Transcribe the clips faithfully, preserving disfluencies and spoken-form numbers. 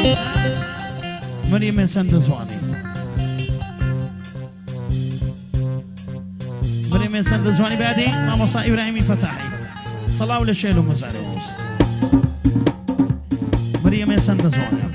مريم سندزواني مريم سندزواني بعدين ماموسا إبراهيمي فتاحي صلاة ولا شيلو مزاري مريم سندزواني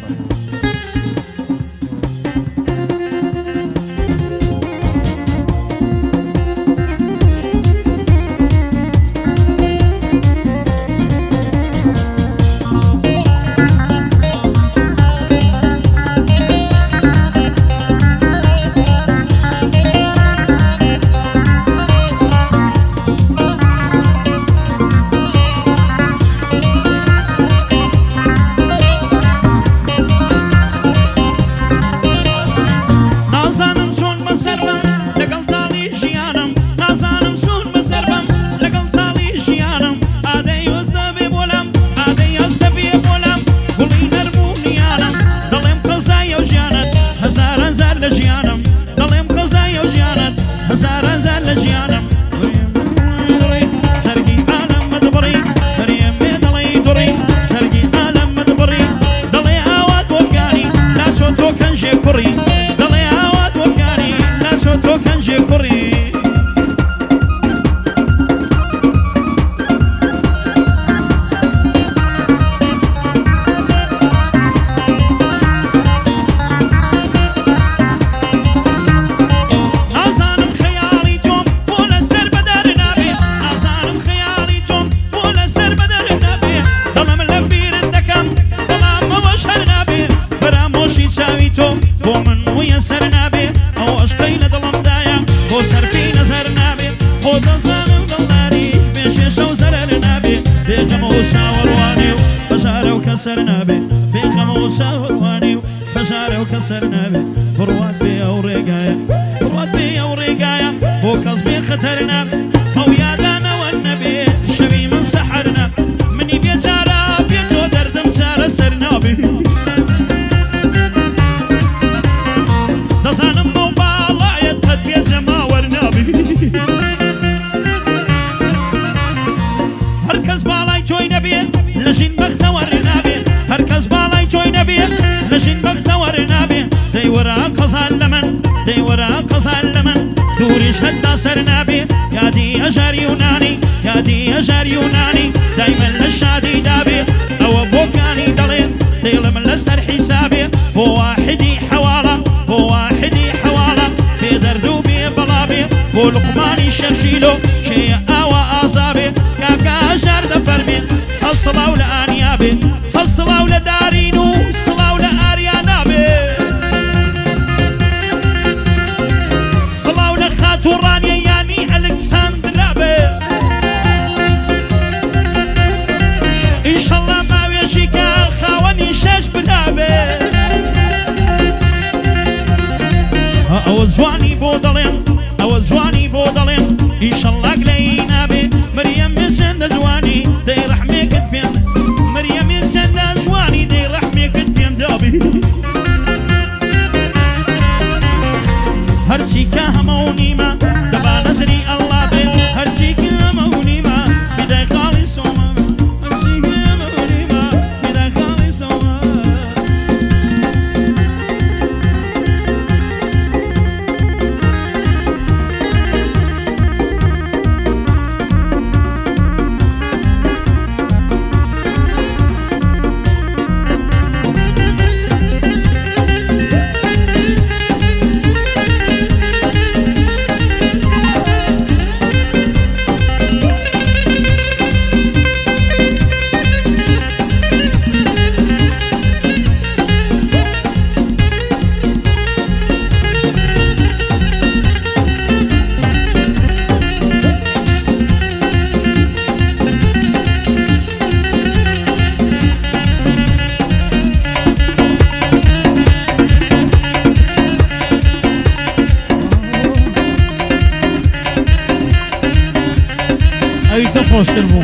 خۆشتر بوو.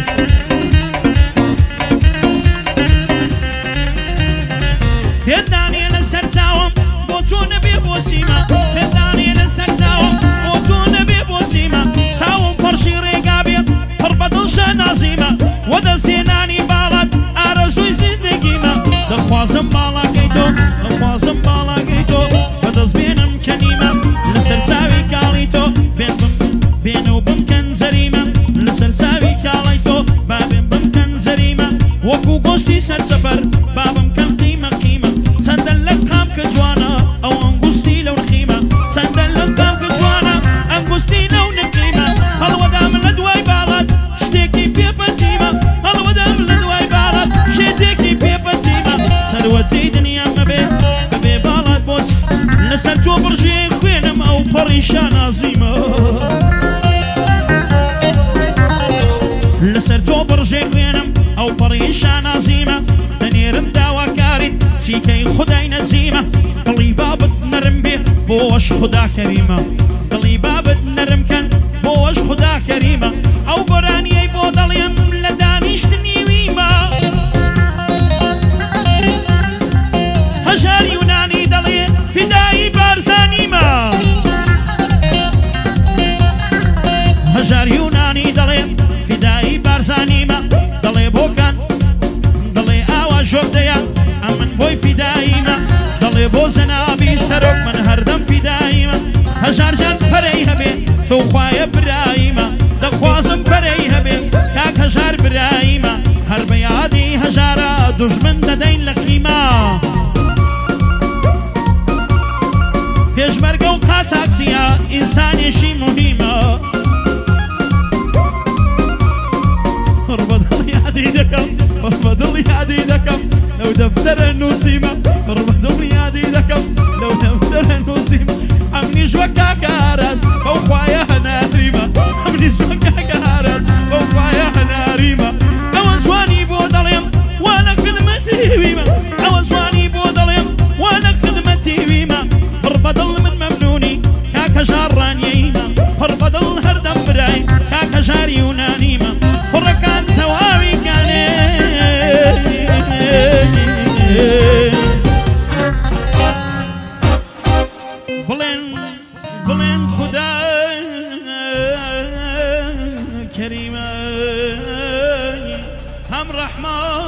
پێدانێ لەسەر چاوم بۆ تۆ نەبێ بۆ سیما، پێدانێ لەسەر چاوم بۆ تۆ نەبێ بۆ سیما، چاوم پەرشی ڕێگا بێ پڕ بە دڵشە نازیمە، وە دەستێنانی باڵات ئارەزووی زیندگیمە، دەخوازم باڵاکەی تۆ دەخوازم باڵاگەی تۆ بەدەست بێنم کەنیمە لەسەر چاوی کاڵی تۆ بێن بم بێنە و بمکەن زەریمە لەسەر چاوی کاڵی تۆ با بێن بمکەن زەریمە وەکو گۆشتی سەر سەفەر با بمکەن قیمە قیمە چەندە لە قام کە جوانە ئەو ئەنگوستی لەو نخیمە چەندە لە قام کە جوانە ئەنگوستی لەو نەقیمە هەڵوەدام لە دوای باڵات شتێکی پێپەتیمە هەڵوەدام لە دوای باڵات شتێکی پێپەتیمە سەروەتی دنیا مەبێ بەبێ باڵات بۆس لەسەر تۆ بڕژێ خوێنم ئەو پەڕیشان ئازیمە لەسەر تۆ بڕژێ خوێنم ئەو پەڕیشان ئازیمە دەنێرم داواکاریت چیکەی خودای نەزیمە دڵی بابت نەرم بێ بۆش خدا کەریمە دڵی بابت نەرم کەن بۆش خدا کەریمە ئەو گۆرانیەی بۆ دەڵێم لە دانیشتنی ویمە هەژار یونانی دەڵێ فیدایی بارزانیمە هەژار یونانی دەڵێ فیدایی بارزانیمە دەڵێ بۆکان دەڵێ ئاوا ژۆردەیە ئەمن بۆی فیداییمە دەڵێ بۆ زەنابی سەرۆک من هەردەم فیداییمە هەژار جان پەرەی هەبێ تۆ خوایە براییمە دەخوازم پەرەی هەبێ کاک هەژار براییمە هەر بە یادی هەژارە دوژمن دەدەین لە قیمە پێشمەرگە و قاچاقچیە ئینسانێکی موهیمە ڕبەدڵ یادی دەکەم ڕبەدڵ یادی دەکەم لەو دەفتەرە نووسیمە ڕبەدڵ یادی دەکەم لەو دەفتەرە نووسیمە ئەمنیش وەک کاکە هاراز بەو خوایە هەناریمە ئەمنیش وەک کاکە هاراز بەو خوایە هەناریمە ئەوە جوانی بۆ دەڵێم وا لە خدمەتی ویمە ئەوە جوانی بۆ دەڵێم وا لە خدمەتی ویمە ڕبەدڵ من مەمنونی کاکە ژار ڕانیەیمە ڕبەدڵ هەردەم برای کاکە ژار یونانیمە کوڕەکان تەواویکانێ بڵێن بڵێن خودا کەریمە هەم ڕەحمان